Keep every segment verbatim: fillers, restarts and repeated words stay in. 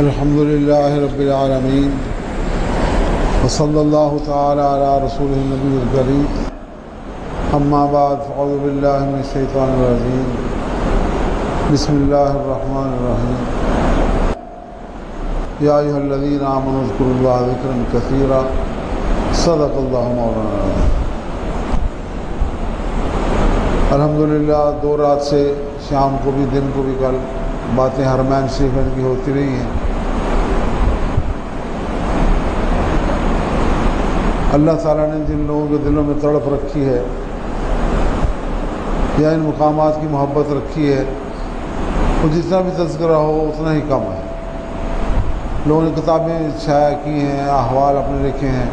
الحمد للہ رب العالمین وصلی اللہ تعالی علی رسولہ النبی الکریم اما بعد فاعوذ باللہ من الشیطان الرجیم بسم اللہ الرحمن الرحیم یا ایھا الذین آمنوا اذکروا اللہ ذکرا کثیرا صدق اللہ مولانا العظیم۔ الحمدللہ دو رات سے شام کو بھی دن کو بھی کل باتیں حرمین شریفین کی ہوتی رہی ہیں۔ اللہ تعالیٰ نے جن لوگوں کے دلوں میں تڑپ رکھی ہے یا ان مقامات کی محبت رکھی ہے وہ جتنا بھی تذکرہ ہو اتنا ہی کم ہے۔ لوگوں نے کتابیں شائع کی ہیں، احوال اپنے لکھے ہیں،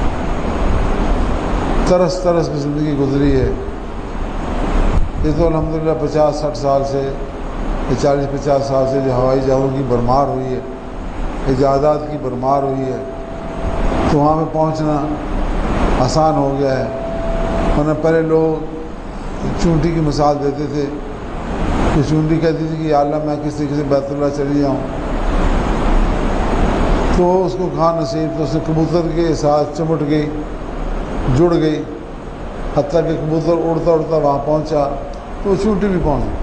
ترس ترس کی زندگی گزری ہے۔ یہ تو الحمدللہ پچاس ساٹھ سال سے چالیس پچاس سال سے جو ہوائی جہازوں کی برمار ہوئی ہے، ایجادات کی برمار ہوئی ہے، تو وہاں پہ پہنچنا آسان ہو گیا ہے۔ ورنہ پہلے لوگ چونٹی کی مثال دیتے تھے کہ چونٹی کہتی تھی کہ یا اللہ میں کس طریقے سے بیت اللہ چلی جاؤں، تو اس کو کہاں نصیب، تو اس نے کبوتر کے ساتھ چمٹ گئی، جڑ گئی، حتیٰ کہ کبوتر اڑتا اڑتا وہاں پہنچا تو وہ چونٹی بھی پہنچ گئی۔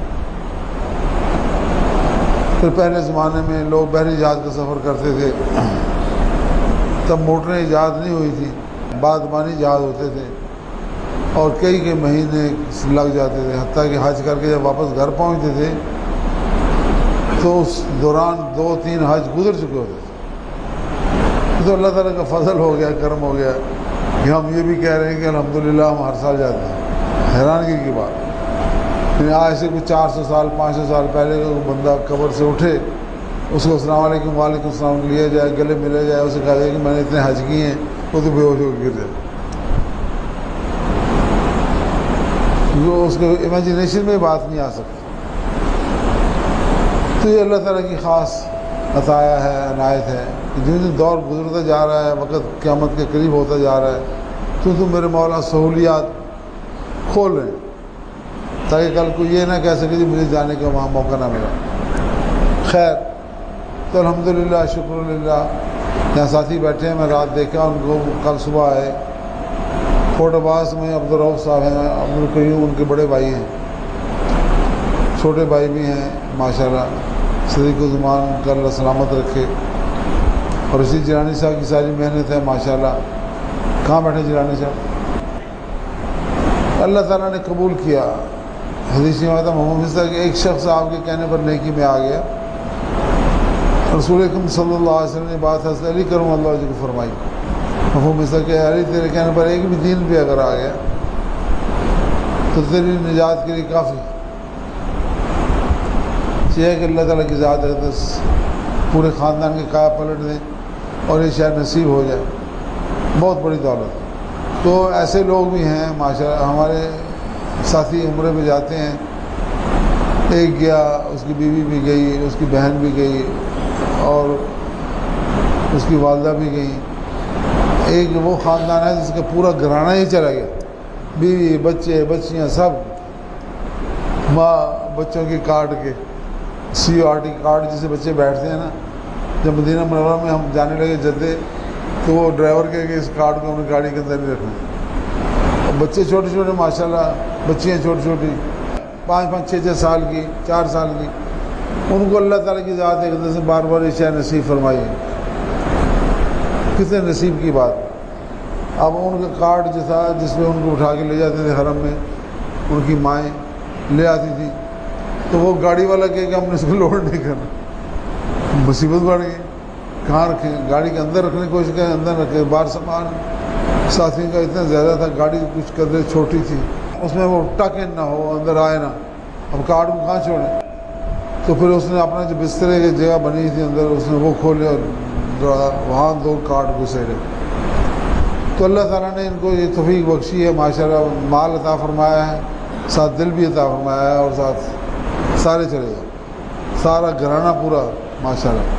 پھر پہلے زمانے میں لوگ بحری جہاز کا سفر کرتے تھے، تب موٹریں ایجاد نہیں ہوئی تھی، بادبانی جہاز ہوتے تھے اور کئی کئی مہینے لگ جاتے تھے، حتیٰ کہ حج کر کے جب واپس گھر پہنچتے تھے تو اس دوران دو تین حج گزر چکے ہوتے تھے۔ تو اللہ تعالیٰ کا فضل ہو گیا، کرم ہو گیا کہ ہم یہ بھی کہہ رہے ہیں کہ الحمدللہ ہم ہر سال جاتے ہیں۔ حیرانگی کی بات، آج سے کچھ چار سو سال پانچ سو سال پہلے کا بندہ قبر سے اٹھے، اس کو السلام علیکم وعلیکم السلام لیا جائے، گلے ملا جائے، اسے کہا جائے کہ میں نے اتنے حج کیے ہیں، وہ تو بے ہوش ہو کے گر جائے۔ جو اس کے امیجنیشن میں بات نہیں آ سکتی۔ تو یہ اللہ تعالیٰ کی خاص عطایا ہے، عنایت ہے کہ جن دن دور گزرتا جا رہا ہے، وقت قیامت کے قریب ہوتا جا رہا ہے، تو تم میرے مولا سہولیات کھول رہے ہیں تاکہ کل کو یہ نہ کہہ سکے کہ مجھے جانے کا وہاں موقع نہ ملا۔ خیر، تو الحمدللہ شکر للہ یہاں ساتھی بیٹھے ہیں، میں رات دیکھا ان کو، کل صبح آئے۔ فورٹ عباس میں عبدالرؤف صاحب ہیں، عبدالقیوم ان کے بڑے بھائی ہیں، چھوٹے بھائی بھی ہیں ماشاءاللہ، صدیق الزمان کا اللہ سلامت رکھے۔ اور اسی جیلانی صاحب کی ساری محنت ہے ماشاءاللہ۔ کہاں بیٹھے جیلانی صاحب؟ اللہ تعالیٰ نے قبول کیا۔ حدیث میں آتا محمد صلی کہ ایک شخص آپ کے کہنے پر نیکی میں آ گیا، رسول اکرم صلی اللہ علیہ وسلم نے بات حضرت علی کرم اللہ وجہ کو فرمائی۔ محمد صلی کہ علی تیرے کہنے پر ایک بھی دین پہ اگر آ گیا تو تیری نجات کے لیے کافی چاہیے کہ اللہ تعالیٰ کی ذات اقدس پورے خاندان کے کایا پلٹ دیں اور یہ شاید نصیب ہو جائے، بہت بڑی دولت۔ تو ایسے لوگ بھی ہیں ماشاءاللہ، ہمارے ساتھی عمرے میں جاتے ہیں، ایک گیا، اس کی بیوی بھی گئی، اس کی بہن بھی گئی اور اس کی والدہ بھی گئی۔ ایک وہ خاندان ہے جس کا پورا گھرانہ ہی چلا گیا، بیوی بچے بچیاں سب، ماں بچوں کی کارڈ کے C O R T card جسے بچے بیٹھتے ہیں نا، جب مدینہ منورہ میں ہم جانے لگے جدے تو وہ ڈرائیور کہے کہ اس کارڈ کو اپنی گاڑی کے اندر نہیں رکھنا۔ بچے چھوٹے چھوٹے ماشاءاللہ، بچیاں چھوٹی چھوٹی، پانچ پانچ چھ چھ سال کی، چار سال کی، ان کو اللہ تعالیٰ کی ذات اقدس سے بار بار عشاء نصیب فرمائی ہے۔ کتنے نصیب کی بات۔ اب ان کا کارڈ جو تھا جس میں ان کو اٹھا کے لے جاتے تھے حرم میں، ان کی مائیں لے آتی تھی، تو وہ گاڑی والا کہے کہ ہم نے اس کو لوڈ نہیں کرنا۔ مصیبت بڑھ گئی، کہاں رکھیں؟ گاڑی کے اندر رکھنے کی کوشش کریں، اندر رکھے، باہر سامان ساتھیوں کا اتنا زیادہ تھا، گاڑی کچھ قدرے چھوٹی تھی، اس میں وہ ٹک ان نہ ہو، اندر آئے نہ، اب کارڈ کو کہاں چھوڑیں؟ تو پھر اس نے اپنا جو بسترے کی جگہ بنی تھی اندر، اس نے وہ کھولے اور وہاں دو کارڈ گھسیڑے۔ تو اللہ تعالیٰ نے ان کو یہ توفیق بخشی ہے ماشاءاللہ، مال عطا فرمایا ہے، ساتھ دل بھی عطا فرمایا ہے، اور ساتھ سارے چلے گئے، سارا گھرانہ پورا ماشاءاللہ۔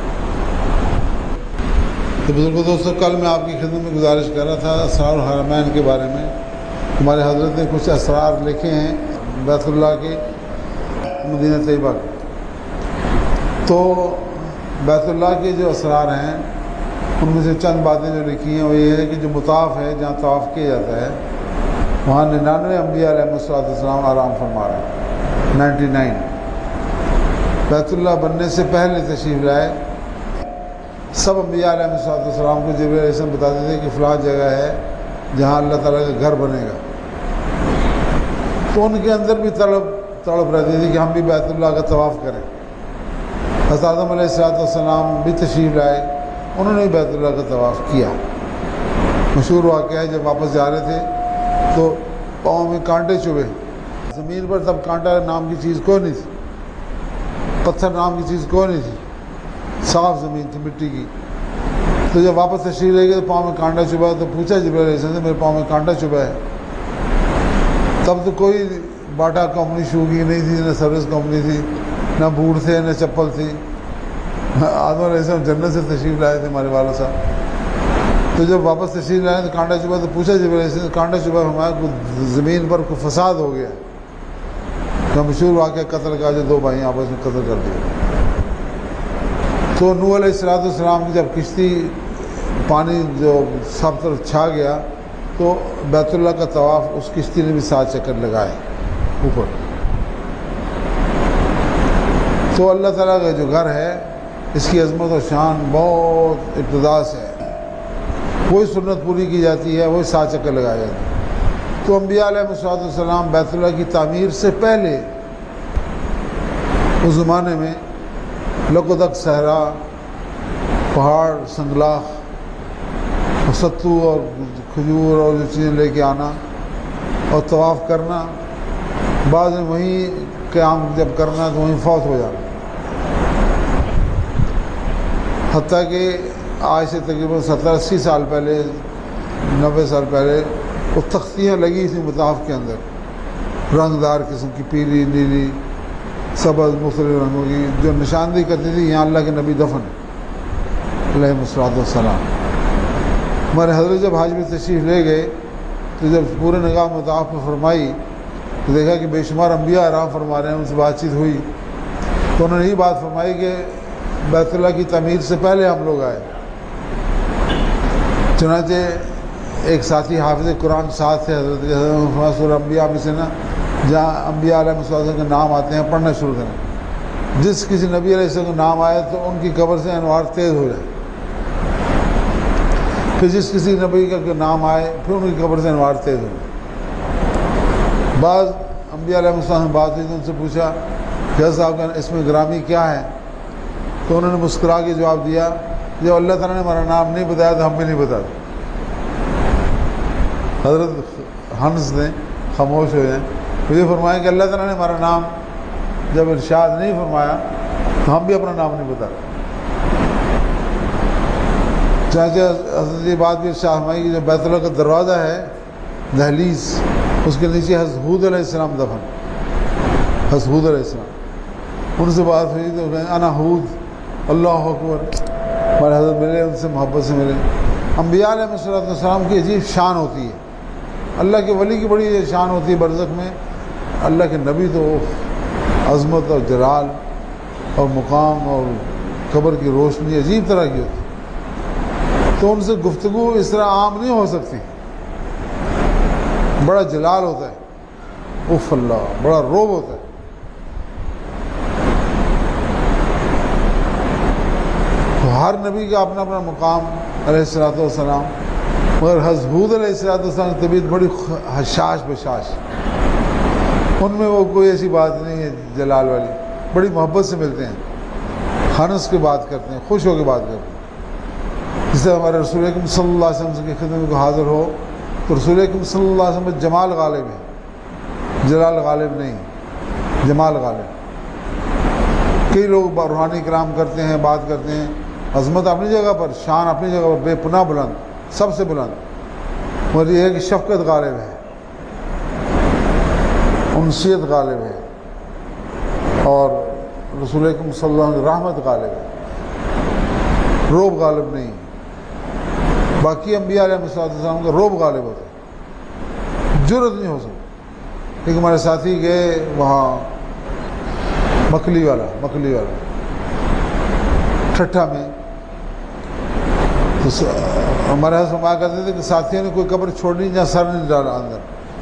تو بزرگوں دوستوں، کل میں آپ کی خدمت میں گزارش کر رہا تھا اسرار الحرمین کے بارے میں۔ ہمارے حضرت نے کچھ اسرار لکھے ہیں بیت اللہ کے، مدینہ طیبہ کے۔ تو بیت اللہ کے جو اسرار ہیں ان میں سے چند باتیں جو لکھی ہیں وہ یہ ہے کہ جو مطاف ہے جہاں طواف کیا جاتا ہے وہاں ننانوے انبیاء علیہ السلام آرام فرما رہے ہیں، نائنٹی نائن۔ بیت اللہ بننے سے پہلے تشریف لائے سب انبیاء علیہ السلام کو جبرائیل علیہ السلام بتاتے تھے کہ فلاں جگہ ہے جہاں اللہ تعالیٰ کا گھر بنے گا، تو ان کے اندر بھی طلب تڑپ رہتی تھی کہ ہم بھی بیت اللہ کا طواف کریں۔ حضرت آدم علیہ السلام بھی تشریف لائے، انہوں نے بھی بیت اللہ کا طواف کیا۔ مشہور واقعہ ہے جب واپس جا رہے تھے تو پاؤں میں کانٹے چبھے، زمین پر تب کانٹا نام کی چیز کوئی نہیں تھی، پتھر نام کی چیز کوئی نہیں تھی، صاف زمین تھی مٹی کی۔ تو جب واپس تشریف لے گئے تو پاؤں میں کانٹا چبھا، تو پوچھا جبرائیل علیہ السلام سے میرے پاؤں میں کانٹا چبھا ہے۔ تب تو کوئی باٹا کمپنی شو کی نہیں تھی، نہ سروس کمپنی تھی، نہ بوٹ تھے نہ چپل تھی۔ آدم علیہ السلام جنت سے تشریف لائے تھے ہمارے والد صاحب۔ تو جب واپس تشریف لائے تو کانٹا چبھا، تو پوچھا جبرائیل علیہ السلام کانٹا چبھا ہمارا زمین پر کوئی فساد ہو گیا، تو مشہور واقعہ قتل کا جو دو بھائی آپس میں قتل کر دیے۔ تو نوح علیہ الصلوۃ والسلام کی جب کشتی پانی جو سب طرف چھا گیا تو بیت اللہ کا طواف اس کشتی نے بھی سات چکر لگائے اوپر۔ تو اللہ تعالیٰ کا جو گھر ہے اس کی عظمت و شان بہت ابتدا سے ہے، وہی سنت پوری کی جاتی ہے، وہی سات چکر لگائے جاتے ہیں۔ تو انبیاء علیہ الصلوۃ والسلام بیت اللہ کی تعمیر سے پہلے اس زمانے میں لقدق صحرا، پہاڑ، سنگلاخ، ستو اور کھجور اور جو چیزیں لے کے آنا اور طواف کرنا، بعض میں وہیں قیام جب کرنا تو وہیں فوت ہو جانا۔ حتیٰ کہ آج سے تقریباً ستر اسی سال پہلے، نوے سال پہلے وہ تختیاں لگی تھیں مطاف کے اندر، رنگدار قسم کی، پیلی، نیلی، سبز، مختلف رنگوں کی، جو نشاندہی کرتی تھی یہاں اللہ کے نبی دفن علیہ الصلوۃ والسلام۔ ہمارے حضرت جب حج میں تشریف لے گئے تو جب پورے نگاہ مطاف میں فرمائی تو دیکھا کہ بے شمار انبیاء آرام فرما رہے ہیں، ان سے بات چیت ہوئی تو انہوں نے یہی بات فرمائی کہ بیت اللہ کی تعمیر سے پہلے ہم لوگ آئے۔ چنانچہ ایک ساتھی حافظ قرآن ساتھ تھے حضرت، سورہ انبیاء میں سے نا جہاں انبیاء علیہ السلام کے نام آتے ہیں پڑھنا شروع کریں، جس کسی نبی علیہ السلام کا نام آئے تو ان کی قبر سے انوار تیز ہو جائے، پھر جس کسی نبی کا نام آئے پھر ان کی قبر سے انوار تیز ہو جائے۔ بعض انبیاء علیہ السلام سے بات ہوئی تو ان سے پوچھا کہ حضرت صاحب کا اس میں گرامی کیا ہے؟ تو انہوں نے مسکرا کے جواب دیا جب اللہ تعالیٰ نے ہمارا نام نہیں بتایا تو ہم بھی نہیں بتاتے۔ حضرت ہنس نے خاموش ہو جائیں، مجھے فرمایا کہ اللہ تعالیٰ نے ہمارا نام جب ارشاد نہیں فرمایا تو ہم بھی اپنا نام نہیں بتاتے۔ چاہے حضرت یہ بات بھی ارشاد فرمائی کہ جو بیت اللہ کا دروازہ ہے، دہلیز، اس کے نیچے حضرت ہود علیہ السلام دفن، حضرت ہود علیہ السلام۔ ان سے بات ہوئی تو کہیں انا ہود، اللہ اکبر، ہمارے حضرت ملے، ان سے محبت سے ملے۔ انبیاء علیہ السلام کی عجیب شان ہوتی ہے، اللہ کے ولی کی بڑی شان ہوتی ہے برزخ میں، اللہ کے نبی تو عظمت اور جلال اور مقام اور قبر کی روشنی عجیب طرح کی ہوتی ہے، تو ان سے گفتگو اس طرح عام نہیں ہو سکتی، بڑا جلال ہوتا ہے، اف اللہ، بڑا روب ہوتا ہے۔ تو ہر نبی کا اپنا اپنا مقام علیہ الصلوۃ والسلام، مگر حضرت ہود علیہ الصلوۃ والسلام کی طبیعت بڑی حشاش بشاش، ان میں وہ کوئی ایسی بات نہیں ہے جلال والی، بڑی محبت سے ملتے ہیں، ہنس کے بات کرتے ہیں، خوش ہو کے بات کرتے ہیں۔ جس سے ہمارے رسول اکرم صلی اللہ علیہ وسلم کی خدمت کو حاضر ہو تو رسول اکرم صلی اللہ علیہ وسلم میں جمال غالب ہے، جلال غالب نہیں، جمال غالب۔ کئی لوگ روحانی کرام کرتے ہیں، بات کرتے ہیں، عظمت اپنی جگہ پر، شان اپنی جگہ پر، بے پناہ بلند، سب سے بلند، اور یہ ہے کہ شفقت غالب ہے، انسیت غالب ہے، اور رسول اکرم صلی اللہ علیہ وسلم کی رحمت غالب ہے، روب غالب نہیں۔ باقی انبیاء علیہ السلام کا روب غالب ہوتا ہے، جرأت نہیں ہو سکتی۔ لیکن ہمارے ساتھی گئے وہاں مکلی والا مکلی والا ٹھٹھا میں تو ہمارے یہاں فرمایا کرتے تھے کہ ساتھیوں نے کوئی قبر چھوڑنی جہاں سر نہیں ڈالا اندر،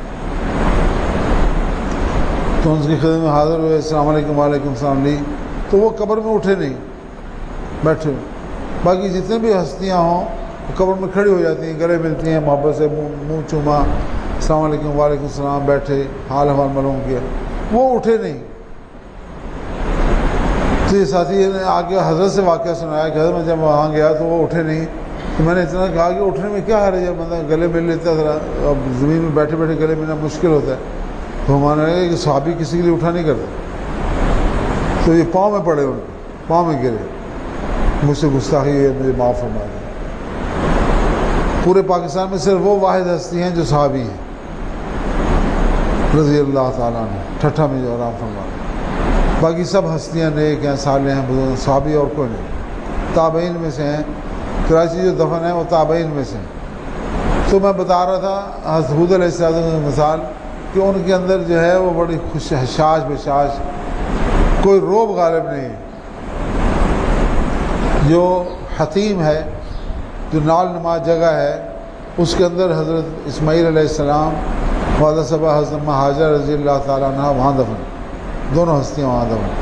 تو ان کی خدمت میں حاضر ہوئے، السلام علیکم وعلیکم السلام لی، تو وہ قبر میں اٹھے نہیں، بیٹھے۔ باقی جتنے بھی ہستیاں ہوں وہ قبر میں کھڑی ہو جاتی ہیں، گلے ملتی ہیں، محبت سے منہ چوما، السلام علیکم وعلیکم السلام، بیٹھے، حال حوال معلوم کیا، وہ اٹھے نہیں۔ تو یہ ساتھی نے آگے حضرت سے واقعہ سنایا کہ حضرت میں جب وہاں گیا تو وہ اٹھے نہیں، تو میں نے اتنا کہا کہ اٹھنے میں کیا حرج ہے، بندہ گلے مل لیتا ذرا، اب زمین میں بیٹھے بیٹھے گلے ملنا مشکل ہوتا ہے۔ تو ہمارے لگا کہ صحابی کسی کے لیے اٹھا نہیں کرتے، تو یہ پاؤں میں پڑے، ان پاؤں میں گرے، مجھ سے گستاخی ہے، مجھے معاف فرما دیں۔ پورے پاکستان میں صرف وہ واحد ہستی ہیں جو صحابی ہیں رضی اللہ تعالیٰ عنہ، ٹھٹھا میں جو آرام فرما دیں، باقی سب ہستیاں نیک ہیں، صالح ہیں، بزرگ، صحابی اور کوئی نہیں، تابعین میں سے ہیں۔ کراچی جو دفن ہے وہ تابعین میں سے ہیں۔ تو میں بتا رہا تھا حضرت حود علیہ السلام کی مثال کہ ان کے اندر جو ہے وہ بڑی خوش حشاش بشاش، کوئی روب غالب نہیں، جو حتیم ہے، جو نال نما جگہ ہے، اس کے اندر حضرت اسماعیل علیہ السلام والدہ صاحبہ حضرت اماں ہاجرہ رضی اللہ تعالیٰ عنہ وہاں دفن، دونوں ہستیاں وہاں دفن۔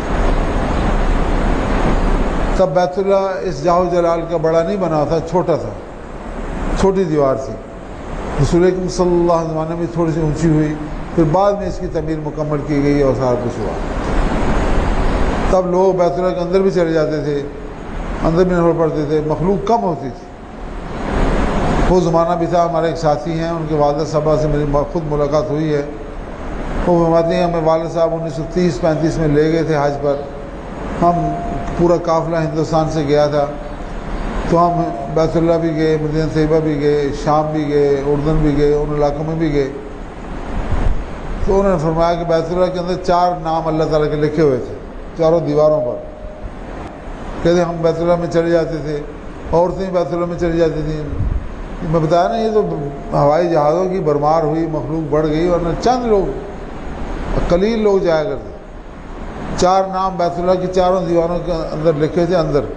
تب بیت اللہ اس جاہ و جلال کا بڑا نہیں بنا تھا، چھوٹا تھا، چھوٹی دیوار تھی۔ رسول اکرم صلی اللہ علیہ وسلم میں تھوڑی سی اونچی ہوئی، پھر بعد میں اس کی تعمیر مکمل کی گئی اور سارا کچھ ہوا۔ تب لوگ بیت اللہ کے اندر بھی چلے جاتے تھے، اندر بھی نفل پڑھتے تھے، مخلوق کم ہوتی تھی۔ وہ زمانہ بھی تھا۔ ہمارے ایک ساتھی ہیں، ان کے والد صاحبہ سے میری خود ملاقات ہوئی ہے، وہ فرماتے ہیں ہمیں والد صاحب انیس سو تیس پینتیس میں لے گئے تھے حج پر، ہم پورا قافلہ ہندوستان سے گیا تھا، تو ہم بیت اللہ بھی گئے، مدینہ طیبہ بھی گئے، شام بھی گئے، اردن بھی گئے، ان علاقوں میں بھی گئے۔ تو انہوں نے فرمایا کہ بیت اللہ کے اندر چار نام اللہ تعالیٰ کے لکھے ہوئے تھے چاروں دیواروں پر۔ کہتے ہم بیت اللہ میں چلے جاتے تھے، عورتیں بیت اللہ میں چلی جاتی تھیں۔ میں بتایا نا، یہ تو ہوائی جہازوں کی بھرمار ہوئی، مخلوق بڑھ گئی، ورنہ چند لوگ، قلیل لوگ جایا کرتے۔ چار نام بیت اللہ کی چاروں دیواروں کے اندر لکھے تھے، اندر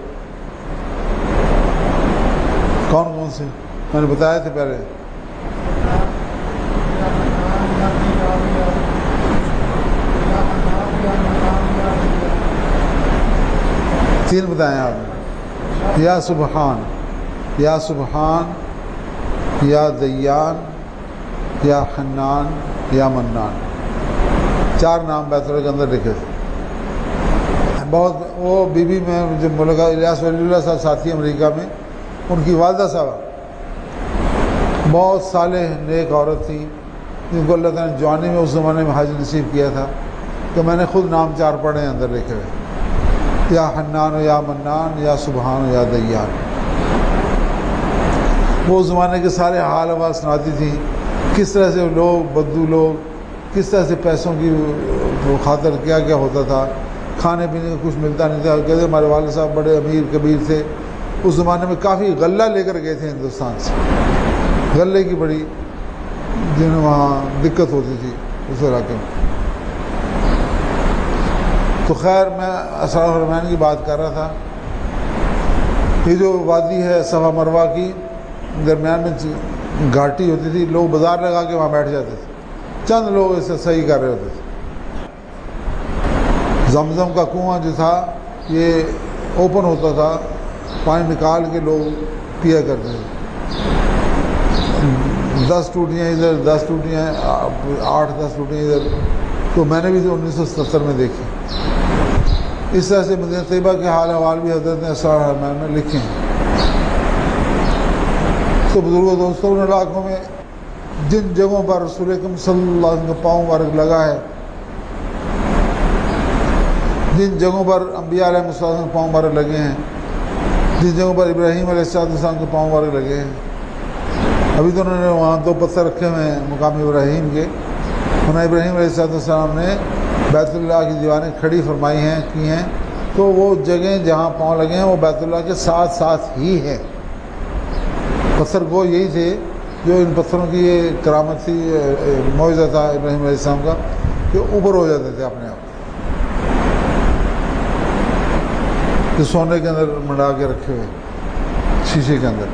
کون کون سے میں نے بتایا تھے پہلے۔ تین بتائیں آپ نے، یا سبحان، یا سبحان، یا دیان، یا حنان، یا منان، چار نام بیت اللہ کے اندر لکھے تھے۔ بہت وہ بی بی میں جو ملکہ الیاس ولی اللہ صاحب ساتھی امریکہ میں، ان کی والدہ صاحبہ بہت صالح نیک عورت تھی، جن کو اللہ تعالیٰ نے جوانی میں اس زمانے میں حج نصیب کیا تھا۔ تو میں نے خود نام چار پڑھے ہیں اندر لکھے ہوئے، یا حنان، یا منان، یا سبحان، یا دیان۔ وہ زمانے کے سارے حال حوال سناتی تھیں، کس طرح سے لوگ، بدو لوگ، کس طرح سے پیسوں کی خاطر کیا کیا ہوتا تھا، کھانے پینے کا کچھ ملتا نہیں تھا۔ کہتے ہمارے والد صاحب بڑے امیر کبیر تھے، اس زمانے میں کافی غلہ لے کر گئے تھے ہندوستان سے، غلے کی بڑی جنہیں وہاں دقت ہوتی تھی اس علاقے میں۔ تو خیر، میں اسرار الحرمین کی بات کر رہا تھا۔ یہ جو وادی ہے صفا مروہ کی، درمیان میں گھاٹی ہوتی تھی، لوگ بازار لگا کے وہاں بیٹھ جاتے تھے، چند لوگ اسے صحیح کر رہے ہوتے تھے۔ زمزم کا کنواں جو تھا یہ اوپن ہوتا تھا، پانی نکال کے لوگ پیا کرتے تھے، دس ٹوٹیاں ادھر، دس ٹوٹیاں، آٹھ دس ٹوٹیاں ادھر۔ تو میں نے بھی تو انیس سو ستر میں دیکھی۔ اس طرح سے مدینہ طیبہ کے حال احوال بھی حضرت نے اسرار الحرمین میں لکھے ہیں۔ تو بزرگوں دوستوں، ان علاقوں میں جن جگہوں پر رسول اکرم صلی اللہ علیہ وسلم کا پاؤں مبارک لگا ہے، جن جگہوں پر انبیاء علیہ السلام کے پاؤں مبارک لگے ہیں، جن جگہوں پر ابراہیم علیہ السلام کے پاؤں مبارک لگے ہیں، ابھی تو انہوں نے وہاں دو پتھر رکھے ہوئے ہیں مقام ابراہیم کے، انہوں ابراہیم علیہ السلام نے بیت اللہ کی دیواریں کھڑی فرمائی ہیں، کی ہیں، تو وہ جگہیں جہاں پاؤں لگے ہیں وہ بیت اللہ کے ساتھ ساتھ ہی ہیں۔ پتھر گو یہی تھے جو ان پتھروں کی یہ کرامت تھی، معجزہ تھا ابراہیم علیہ السلام کا، کہ اوپر ہو جاتے تھے اپنے آپ۔ جو سونے کے اندر منڈا کے رکھے ہوئے شیشے کے اندر.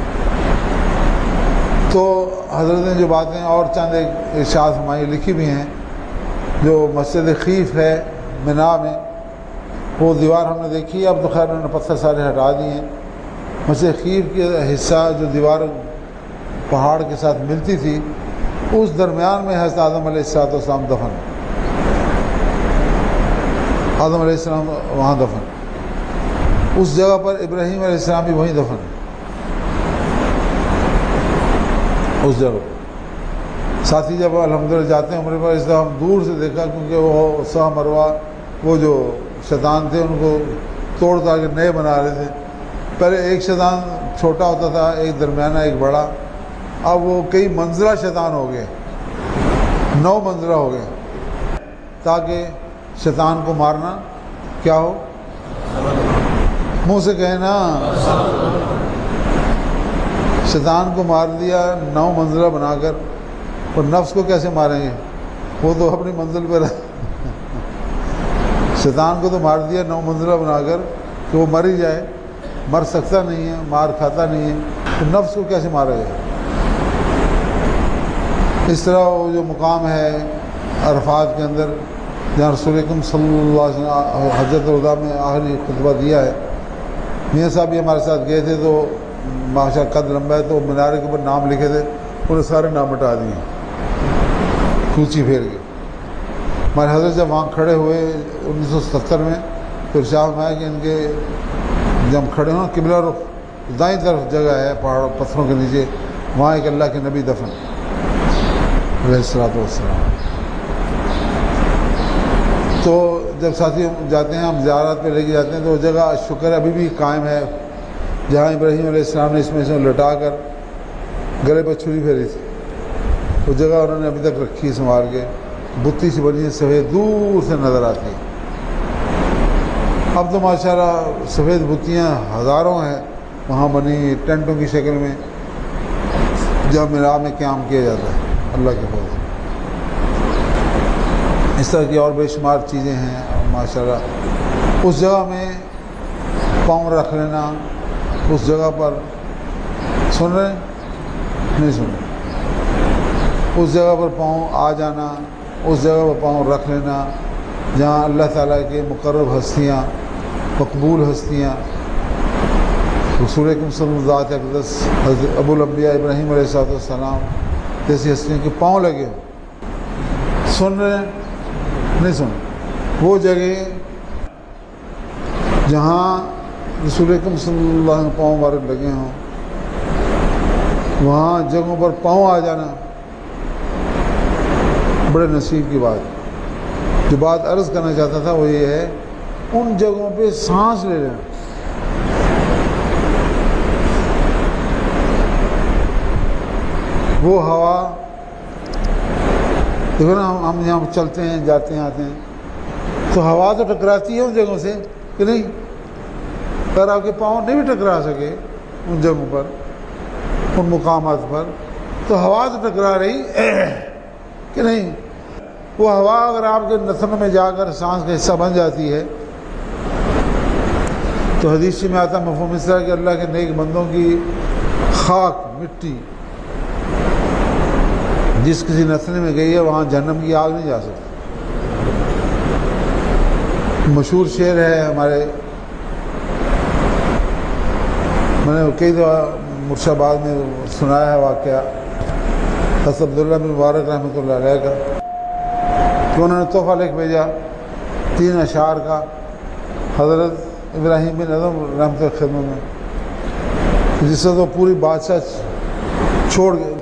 تو حضرت نے جو باتیں اور چند ایک ارشاد فرمائی لکھی بھی ہیں. جو مسجد خیف ہے منا میں، وہ دیوار ہم نے دیکھی. اب تو خیر انہوں نے پتھر سارے ہٹا دیے ہیں. مسجد خیف کے حصہ جو دیوار پہاڑ کے ساتھ ملتی تھی، اس درمیان میں حضرت آدم علیہ السلام والسلام دفن. آدم علیہ السلام وہاں دفن. اس جگہ پر ابراہیم علیہ السلام بھی وہیں دفن ہے. اس جگہ ساتھی جب الحمدللہ جاتے ہیں عمرے پر، اس طرح ہم دور سے دیکھا، کیونکہ وہ صفا مروہ وہ جو شیطان تھے ان کو توڑ تاڑ کے نئے بنا رہے تھے. پہلے ایک شیطان چھوٹا ہوتا تھا، ایک درمیانہ، ایک بڑا. اب وہ کئی منزلہ شیطان ہو گئے، نو منزلہ ہو گئے، تاکہ شیطان کو مارنا کیا ہو، منہ سے کہنا. شیطان کو مار دیا نو منزلہ بنا کر، اور نفس کو کیسے ماریں گے؟ وہ تو اپنی منزل پہ رہ. شیطان کو تو مار دیا نو منزلہ بنا کر کہ وہ مر ہی جائے، مر سکتا نہیں ہے، مار کھاتا نہیں ہے، تو نفس کو کیسے مارا جائے؟ اس طرح وہ جو مقام ہے عرفات کے اندر، جہاں رسول اکرم صلی اللہ علیہ وسلم حجۃ الوداع میں آخری خطبہ دیا ہے، میاں صاحب بھی ہمارے ساتھ گئے تھے. تو ماشاء قد لمبا ہے، تو مینارے کے اوپر نام لکھے تھے، انہیں سارے نام ہٹا دیے کوچی پھیر کے. ہمارے حضرت جب وہاں کھڑے ہوئے انیس سو ستر میں، تو ارشاد ہے کہ ان کے جب کھڑے ہوں قبلہ رخ دائیں طرف جگہ ہے پہاڑوں پتھروں کے نیچے، وہاں ایک اللہ کے نبی دفن علیہ الصلوۃ والسلام. تو جب ساتھی جاتے ہیں، ہم زیارت پہ لے کے جاتے ہیں، تو وہ جگہ شکر ابھی بھی قائم ہے جہاں ابراہیم علیہ السلام نے اس میں سے لٹا کر گلے پہ چھری پھیری تھی. وہ جگہ انہوں نے ابھی تک رکھی ہے سنبھال کے. بتی سی بنی ہے سفید، دور سے نظر آتی ہے. اب تو ماشاءاللہ سفید بتیاں ہزاروں ہیں وہاں بنی ٹینٹوں کی شکل میں، جہاں میرا میں قیام کیا جاتا ہے اللہ کے فضل. اس طرح کی اور بے شمار چیزیں ہیں ماشاءاللہ. اس جگہ میں پاؤں رکھ لینا، اس جگہ پر سن رہے نہیں سن رہے، اس جگہ پر پاؤں آ جانا، اس جگہ پر پاؤں رکھ لینا جہاں اللہ تعالیٰ کے مقرب ہستیاں، مقبول ہستیاں، رسول اکرم صلی اللہ علیہ وسلم، حضرت ابو الانبیاء ابراہیم علیہ السلام جیسی ہستیوں کے پاؤں لگے. سن رہے ہیں نہیں سن؟ وہ جگہ جہاں رسول اکرم صلی اللہ علیہ وسلم پاؤں مبارک لگے ہوں، وہاں جگہوں پر پاؤں آ جانا بڑے نصیب کی بات. جو بات عرض کرنا چاہتا تھا وہ یہ ہے، ان جگہوں پہ سانس لے لینا. وہ ہوا دیکھو نا، ہم یہاں چلتے ہیں، جاتے ہیں، آتے ہیں، تو ہوا تو ٹکراتی ہے ان جگہوں سے کہ نہیں؟ اگر آپ کے پاؤں نہیں بھی ٹکرا سکے ان جگہوں پر، ان مقامات پر، تو ہوا تو ٹکرا رہی کہ نہیں؟ وہ ہوا اگر آپ کے نثر میں جا کر سانس کا حصہ بن جاتی ہے، تو حدیث میں آتا مفہوم اس طرح کہ اللہ کے نیک بندوں کی خاک، مٹی جس کسی نسل میں گئی ہے، وہاں جہنم کی آگ نہیں جا سکتی. مشہور شعر ہے ہمارے، میں نے کئی دفعہ مرشد آباد میں سنایا ہے واقعہ حضرت عبداللہ بن مبارک رحمۃ اللہ علیہ کا، کہ انہوں نے تحفہ لکھ بھیجا تین اشعار کا حضرت ابراہیم بن اعظم رحمۃ اللہ خدمت میں، جس سے تو پوری بادشاہ چھوڑ گئے،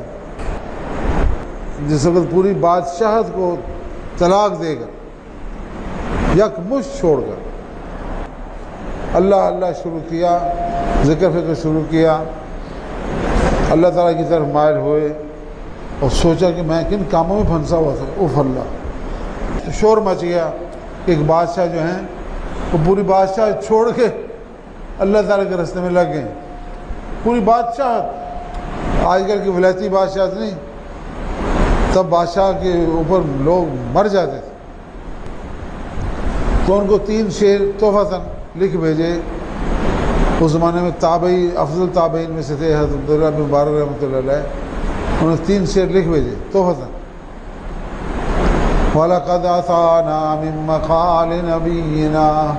جس وقت پوری بادشاہت کو طلاق دے کر یک مشت چھوڑ کر اللہ اللہ شروع کیا، ذکر فکر شروع کیا، اللہ تعالیٰ کی طرف مائل ہوئے اور سوچا کہ میں کن کاموں میں پھنسا ہوا تھا. اوف اللہ، شور مچ گیا کہ ایک بادشاہ جو ہیں وہ پوری بادشاہ چھوڑ کے اللہ تعالیٰ کے راستے میں لگ گئے. پوری بادشاہ، آج کل کی ولایتی بادشاہت نہیں، تب بادشاہ کے اوپر لوگ مر جاتے تھے. تو ان کو تین شعر تحفہ تھا لکھ بھیجے. اس زمانے میں تابعی افضل تابعین میں سے تھے حضرت عبداللہ بن مبارک رحمۃ اللہ علیہ. انہوں نے تین شعر لکھ بھیجے تحفۃً. وَلَقَدْ أَتَانَا مِن مَّقَالِ نَبِيِّنَا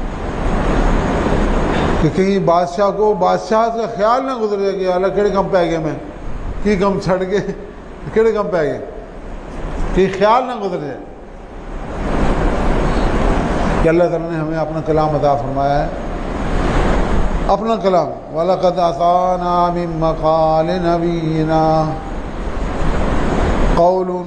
کہ کہیں بادشاہ کو بادشاہ کا خیال نہ گزر جائے کہ اللہ کہڑے کم پہ گئے میں کی کم چھڑ کے کہڑے کم پہ گئے کہ خیال نہ گزر جائے کہ اللہ تعالیٰ نے ہمیں اپنا کلام عطا فرمایا ہے. اپنا کلام وَلَقَدْ أَتَانَا مِن مَّقَالِ نَبِيِّنَا قَوْلٌ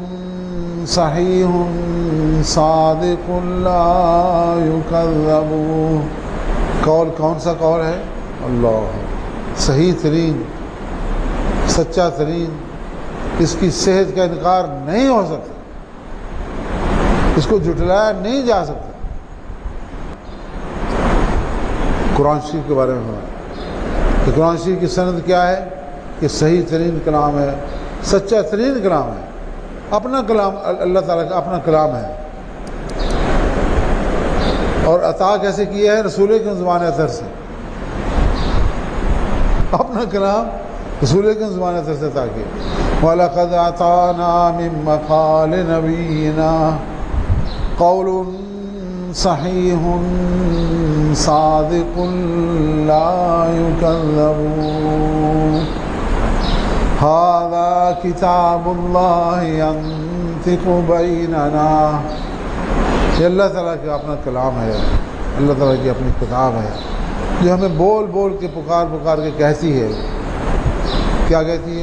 صحیح صادق لا یکذب. قول کون سا قول ہے؟ اللہ صحیح ترین سچا ترین. اس کی صحت کا انکار نہیں ہو سکتا, اس کو جھٹلایا نہیں جا سکتا. قرآن شریف کے بارے میں ہمارا کہ قرآن شریف کی سند کیا ہے کہ صحیح ترین کلام ہے, سچا ترین کلام ہے. اپنا کلام اللہ تعالیٰ کا اپنا کلام ہے. اور عطا کیسے کیا ہے؟ رسول کے زبان اثر سے. اپنا کلام رسول کے زبان اثر سے عطا کیا. وَلَقَدْ أَتَانَا مِن مَّقَالِ نَبِيِّنَا قَوْلٌ صحیح صادق لا یکذب. هذا کتاب اللہ ينطق بیننا. یہ اللہ تعالیٰ کا اپنا کلام ہے, اللہ تعالیٰ کی اپنی کتاب ہے جو ہمیں بول بول کے پکار پکار کے کہتی ہے. کیا کہتی ہے؟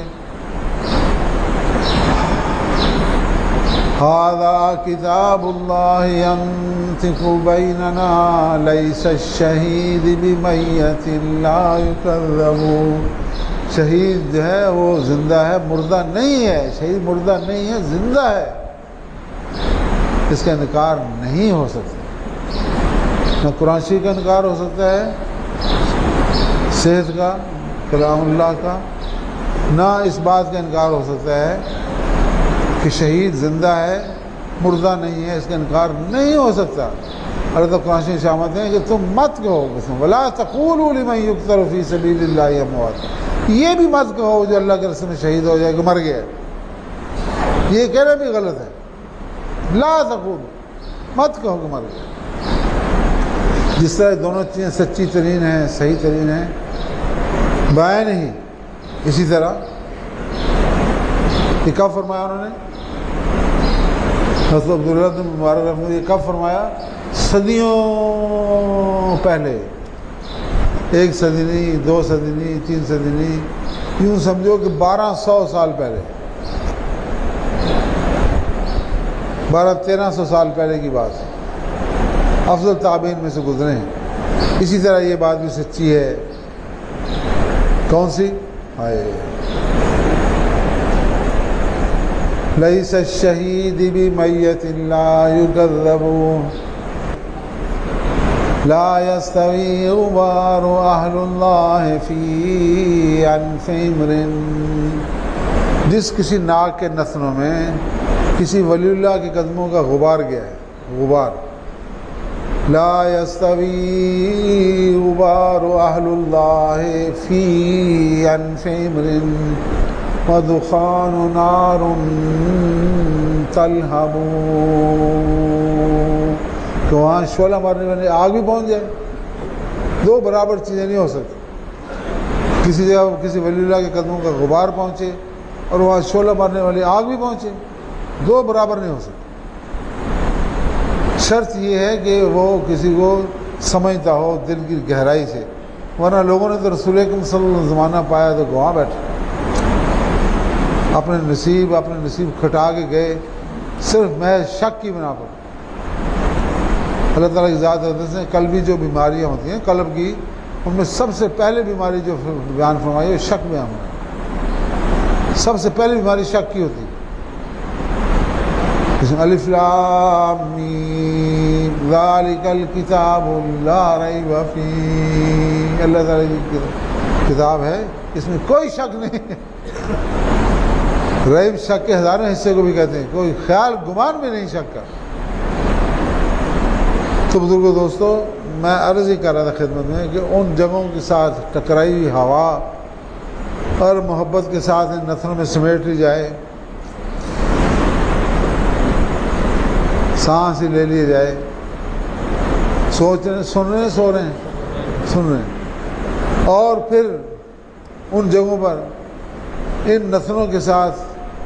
هذا کتاب اللہ ينطق بیننا لیس الشہید بمیت لا یکذب. شہید جو ہے وہ زندہ ہے, مردہ نہیں ہے. شہید مردہ نہیں ہے, زندہ ہے. اس کا انکار نہیں ہو سکتا. نہ قرآن شریف کا انکار ہو سکتا ہے, صحت کا, کلام اللہ کا. نہ اس بات کا انکار ہو سکتا ہے کہ شہید زندہ ہے, مردہ نہیں ہے. اس کا انکار نہیں ہو سکتا. اللہ تو قرآن شریف شامت ہیں کہ تم مت کہو وَلَا تَقُولُوا لِمَن يُقْتَلُ فِي سَبِيلِ اللَّهِ أَمْوَاتٌ. یہ بھی مت کہو جو اللہ کے راستے میں شہید ہو جائے کہ مر گیا. یہ کہنا بھی غلط ہے. لا تقول, مت کہو کہ مر گیا. جس طرح دونوں چیزیں سچی ترین ہیں, صحیح ترین ہیں, بائیں نہیں, اسی طرح یہ کب فرمایا انہوں نے؟ حضرت عبداللہ بن مبارک رحمۃ اللہ یہ کب فرمایا؟ صدیوں پہلے. ایک صدی نہیں, دو صدی نہیں, تین صدی نہیں, یوں سمجھو کہ بارہ سو سال پہلے, بارہ تیرہ سو سال پہلے کی بات. افضل تابعین میں سے گزرے ہیں. اسی طرح یہ بات بھی سچی ہے. کون سی؟ ہائے لیس الشہید بمیت لا یکذب لا یستوی غبار اہل اللہ فی انف امرئ. جس کسی ناک کے نتنوں میں کسی ولی اللہ کے قدموں کا غبار گیا ہے, غبار. لا یستوی غبار اہل اللہ فی انف امرئ ودخان نار تلہب. کہ وہاں شعلہ مارنے والی آگ بھی پہنچ جائے. دو برابر چیزیں نہیں ہو سکتی. کسی جگہ کسی ولی اللہ کے قدموں کا غبار پہنچے اور وہاں شعلہ مارنے والی آگ بھی پہنچے, دو برابر نہیں ہو سکتے. شرط یہ ہے کہ وہ کسی کو سمجھتا ہو دل کی گہرائی سے, ورنہ لوگوں نے تو رسول اکرم صلی اللہ علیہ وسلم زمانہ پایا تو گواہ بیٹھے, اپنے نصیب اپنے نصیب کھٹا کے گئے صرف محض شک کی بنا پر. اللہ تعالیٰ کی ذات سے قلبی جو بیماریاں ہوتی ہیں قلب کی, ان میں سب سے پہلے بیماری جو بیان فرمائی ہے شک میں ہم سب سے پہلی بیماری شک کی ہوتی ہے. الف لام میم ذالک الکتاب لا ریب فیہ. اللہ تعالیٰ کی کتاب ہے, اس میں کوئی شک نہیں. ریب شک کے ہزاروں حصے کو بھی کہتے ہیں, کوئی خیال گمان بھی نہیں شک کا. تو بزرگوں دوستو, میں عرض ہی کر رہا تھا خدمت میں کہ ان جگہوں کے ساتھ ٹکرائی ہوئی ہوا اور محبت کے ساتھ ان نتھنوں میں سمیٹ لی جائے، سانس ہی لے لیے جائے، سوچ رہے سن رہے ہیں سو رہے ہیں سن رہے ہیں، اور پھر ان جگہوں پر ان نتھنوں کے ساتھ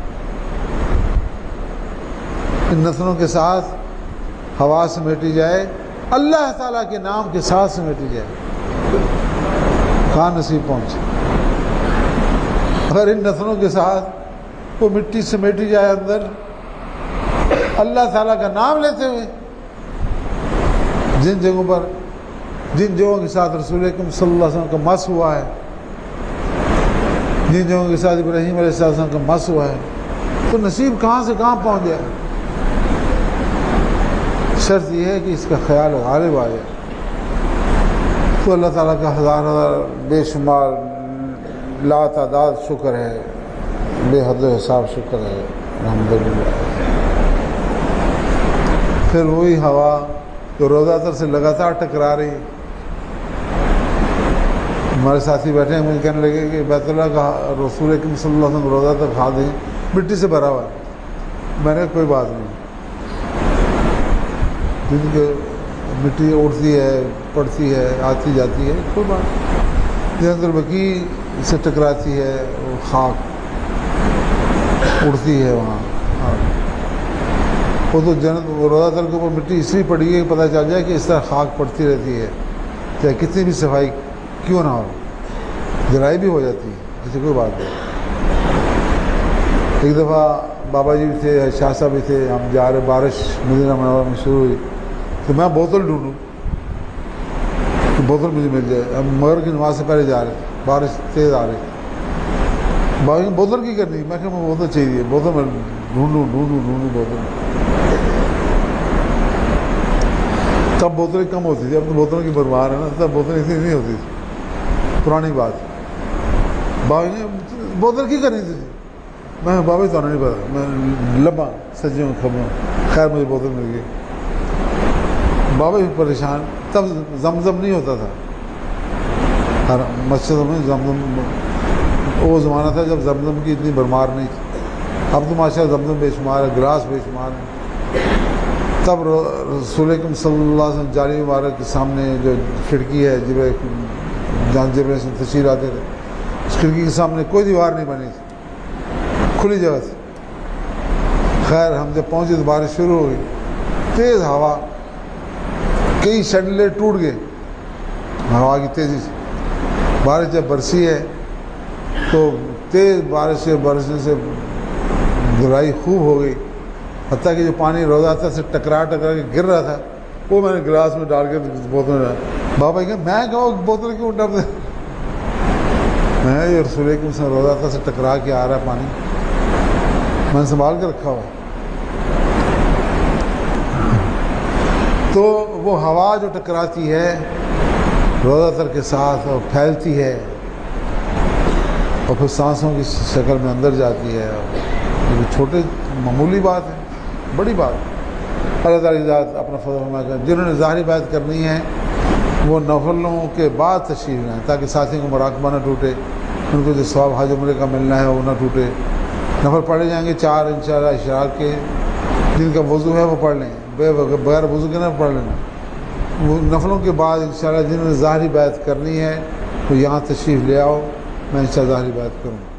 ان نتھنوں کے ساتھ ہوا سمیٹی جائے، اللہ تعالیٰ کے نام کے ساتھ سمیٹی جائے، کہاں نصیب پہنچے۔ اگر ان نتھنوں کے ساتھ وہ مٹی سمیٹی جائے اندر اللہ تعالیٰ کا نام لیتے ہوئے، جن جگہوں پر جن جگہوں کے ساتھ رسول اکرم صلی اللہ علیہ وسلم کا مس ہوا ہے، جن جگہوں کے ساتھ ابراہیم علیہ السلام کا مس ہوا ہے، تو نصیب کہاں سے کہاں پہنچ جائے۔ شرط یہ ہے کہ اس کا خیال غالب آ جائے۔ تو اللہ تعالیٰ کا ہزار ہزار بے شمار لا تعداد شکر ہے، بے حد و حساب شکر ہے، الحمدللہ۔ پھر وہی ہوا جو روزہ تر سے لگاتار ٹکرا رہی، ہمارے ساتھی بیٹھے ہیں، مجھے کہنے لگے کہ بیت اللہ کا رسول اکرم صلی اللہ علیہ وسلم روزہ تر کھا دیں، مٹی سے بھرا ہوا ہے۔ میں نے کوئی بات نہیں، کیونکہ مٹی اڑتی ہے پڑتی ہے آتی جاتی ہے، کوئی بات جنت البقیع سے ٹکراتی ہے، وہ خاک اڑتی ہے وہاں، وہ تو جنت روزہ تل کے اوپر مٹی اس لیے پڑی ہے کہ پتہ چل جائے کہ اس طرح خاک پڑتی رہتی ہے، چاہے کتنی بھی صفائی کیوں نہ ہو، جرائی بھی ہو جاتی ہے، ایسی کوئی بات نہیں۔ ایک دفعہ بابا جی بھی تھے، شاہ صاحب بھی تھے، ہم جا رہے، بارش مدینہ منورہ میں شروع ہوئی، تو میں بوتل ڈھونڈوں کہ بوتل مجھے مل جائے۔ ہم مغرب کی نماز سے پہلے جا رہے، بارش تیز آ رہی، بابا جی بوتل کی کرنی، میں کہ مجھے بوتل چاہیے، بوتل میں ڈھونڈوں ڈھونڈوں ڈھونڈوں بوتل۔ تب بوتلیں کم ہوتی تھی، اب تو بوتلوں کی بھرمار ہے نا، تب بوتلیں اتنی نہیں ہوتی تھی، پرانی بات۔ بابا جی بوتل کی کرنی تھی، میں بابا تو نہیں پتا، میں لبا سجیوں کھبوں، خیر مجھے بوتل مل گئی۔ بابا بھی پریشان، تب زمزم نہیں ہوتا تھا ہر مسجدوں میں، زمزم وہ زمانہ تھا جب زمزم کی اتنی بھرمار نہیں تھی، اب تو ماشاء اللہ زمزم بے شمار ہے، گلاس بے شمار ہے۔ تب رسول اکرم صلی اللہ علیہ وسلم جالی مبارک کے سامنے جو کھڑکی ہے، جب جہاں جبریل سے تشریف آتے تھے، اس کھڑکی کے سامنے کوئی دیوار نہیں بنی تھی، کھلی جگہ تھی۔ خیر ہم جب پہنچے تو بارش شروع ہو گئی، تیز ہوا، کئی شنڈلے ٹوٹ گئے ہوا کی تیزی سے۔ بارش جب برسی ہے تو تیز بارش سے برسنے سے گرائی خوب ہو گئی، حتیٰ کہ جو پانی روزہ تر سے ٹکرا ٹکرا کے گر رہا تھا وہ میں نے گلاس میں ڈال کے بوتل میں ڈالا۔ بابا کہ میں کہوں بوتل کیوں ڈب دے، میں یہ رسول اکرم سے روزہ تر سے ٹکرا کے آ رہا ہے پانی، میں نے سنبھال کے رکھا ہوا۔ تو وہ ہوا جو ٹکراتی ہے روزہ تر کے ساتھ اور پھیلتی ہے اور پھر سانسوں کی شکل میں اندر جاتی ہے، یہ چھوٹے معمولی بات ہے، بڑی بات۔ اللہ تعالیٰ کی ذات اپنا فضل و رحمت کرے، جنہوں نے ظاہری بیعت کرنی ہے وہ نفلوں کے بعد تشریف لائیں تاکہ ساتھیوں کو مراقبہ نہ ٹوٹے، ان کو جو ثواب حج عمرے کا ملنا ہے وہ نہ ٹوٹے۔ نفل پڑھے جائیں گے چار انشاءاللہ اشراق کے، جن کا وضو ہے وہ پڑھ لیں، بغیر وضو کے نہ پڑھ لینا۔ وہ نفلوں کے بعد انشاءاللہ جنہوں نے ظاہری بیعت کرنی ہے وہ یہاں تشریف لے آؤ، میں انشاءاللہ ظاہری بیعت کروں۔